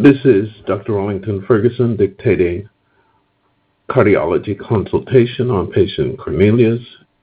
This is Dr. Wellington Ferguson dictating cardiology consultation on patient Cornelius,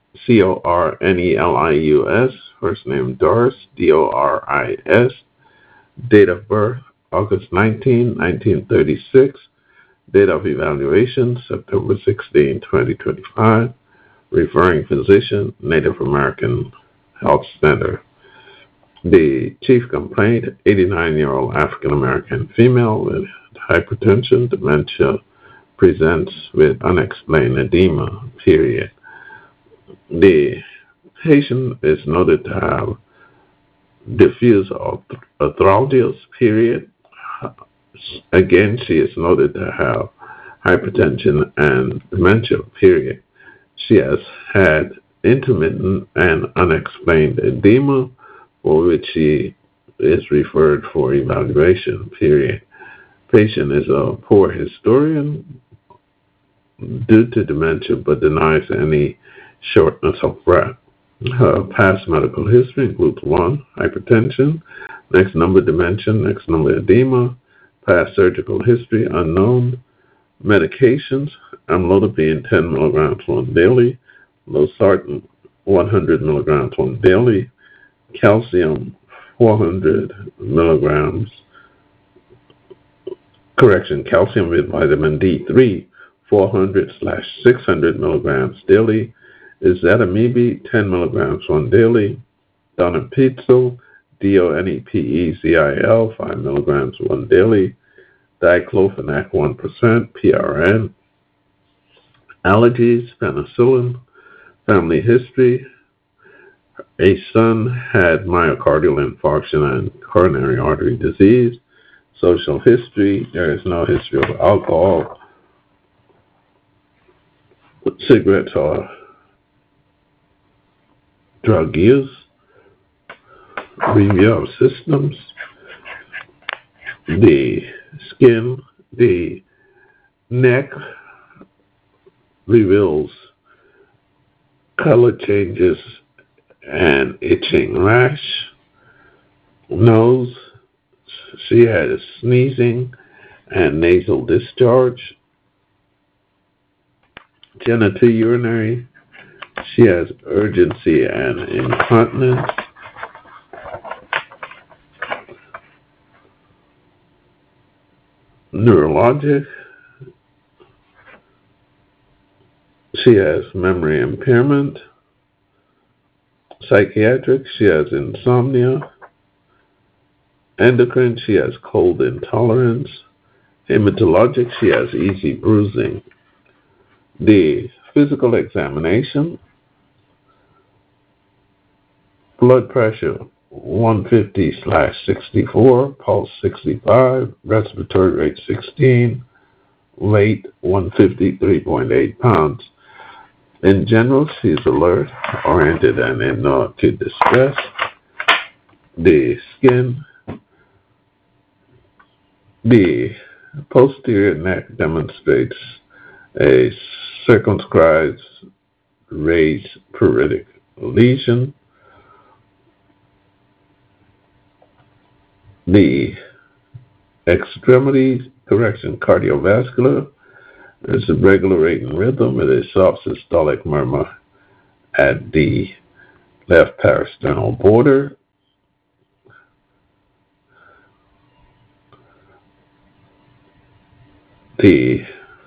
Cornelius, first name Doris, Doris, date of birth August 19, 1936, date of evaluation September 16, 2025, referring physician Native American Health Center. The chief complaint, 89-year-old African-American female with hypertension, dementia, presents with unexplained edema, period. The patient is noted to have diffuse arthralgias, period. Again, she is noted to have hypertension and dementia, period. She has had intermittent and unexplained edema, for which she is referred for evaluation, period. Patient is a poor historian due to dementia, but denies any shortness of breath. Her past medical history includes 1, hypertension, next number dementia, next number edema, past surgical history unknown, medications, amlodipine 10 milligrams once daily, losartan 100 milligrams once daily, calcium 400 milligrams, calcium with vitamin D3 400/600 milligrams daily, ezetimibe 10 milligrams once daily, donepezil, DONEPEZIL 5 milligrams once daily, diclofenac 1%, PRN, allergies, penicillin, family history. A son had myocardial infarction and coronary artery disease. Social history, there is no history of alcohol, cigarettes, or drug use. Review of systems. The skin, the neck reveals color changes and itching rash. Nose, she had sneezing and nasal discharge. Genitourinary, she has urgency and incontinence. Neurologic, she has memory impairment. Psychiatric, she has insomnia. Endocrine, she has cold intolerance. Hematologic, she has easy bruising. The physical examination, blood pressure 150/64, pulse 65, respiratory rate 16, weight 153.8 pounds. In general, she is alert, oriented, and in no acute distress. The skin, the posterior neck demonstrates a circumscribed raised pruritic lesion. The extremities, cardiovascular, there's a regular rate and rhythm with a soft systolic murmur at the left parasternal border. The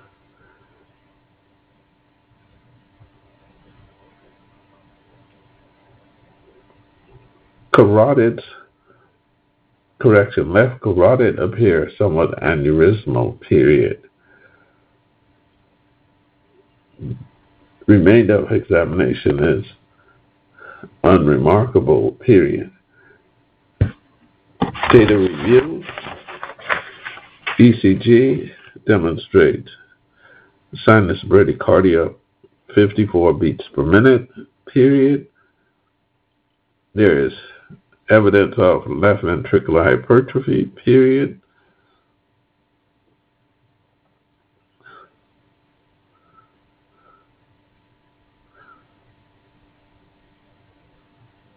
carotids, left carotid appear somewhat aneurysmal, period. Remainder of examination is unremarkable, period. Data review. ECG demonstrates sinus bradycardia 54 beats per minute, period. There is evidence of left ventricular hypertrophy, period.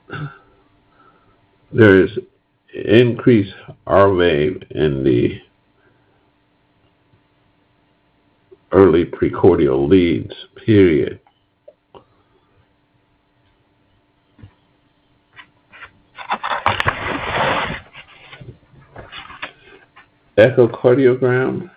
There is increased R wave in the early precordial leads, period. Echocardiogram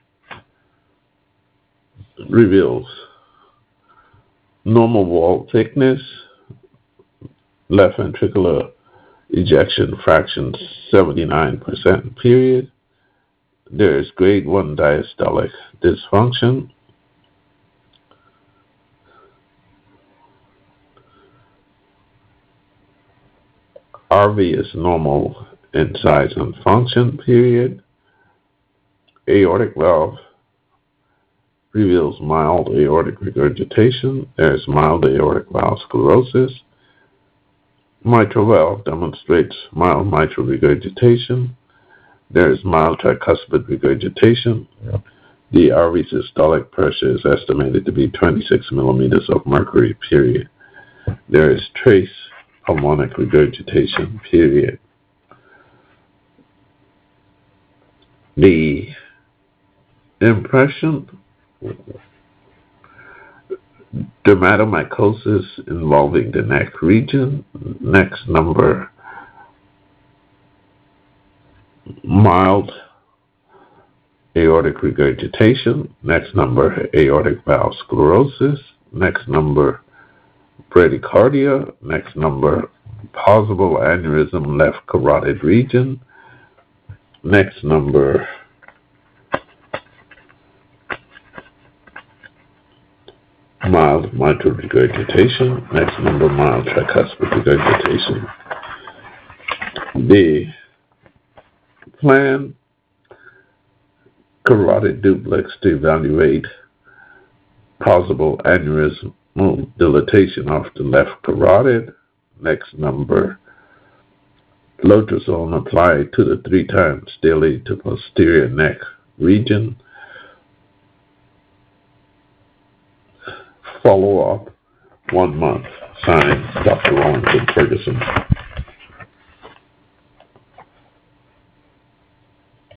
reveals normal wall thickness, left ventricular ejection fraction 79%, period. There is grade 1 diastolic dysfunction. RV is normal in size and function, period. Aortic valve reveals mild aortic regurgitation. There is mild aortic valve sclerosis. Mitral valve demonstrates mild mitral regurgitation. There is mild tricuspid regurgitation. Yep. The RV systolic pressure is estimated to be 26 millimeters of mercury, period. There is trace pulmonic regurgitation, period. The impression, dermatomycosis involving the neck region. Next number, mild aortic regurgitation. Next number, aortic valve sclerosis. Next number, bradycardia. Next number, possible aneurysm left carotid region. Next number, mild mitral regurgitation. Next number, mild tricuspid regurgitation. The plan, carotid duplex to evaluate possible aneurysmal dilatation of the left carotid. Next number, Lotrozone applied 2 to 3 times daily to posterior neck region. Follow up 1 month. Signed, Dr. Wellington Ferguson.